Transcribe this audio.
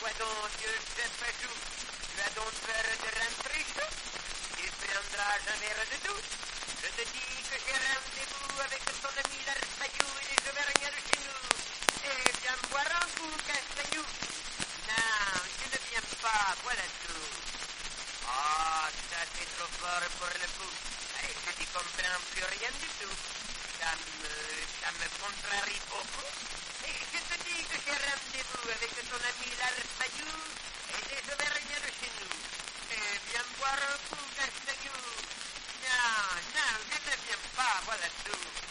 quoi donc, cette fachou? Tu as donc peur de rentrer chaud? Tu prendras un verre de tout. Je te dis que j'ai rendez-vous avec ton ami l'Arpaillou et les Auvergnats de chez nous. Et viens me boire un coup, Castagnou. Non, je ne viens pas, voilà tout. Ah, ça c'est trop fort pour le coup. Et je n'y comprends plus rien du tout. Ça me contrarie beaucoup. Et je te dis que j'ai rendez-vous avec ton ami l'Arpaillou et les Auvergnats de chez nous. Et viens me boire un coup, Castagnou. Non, je ne viens pas, voilà tout.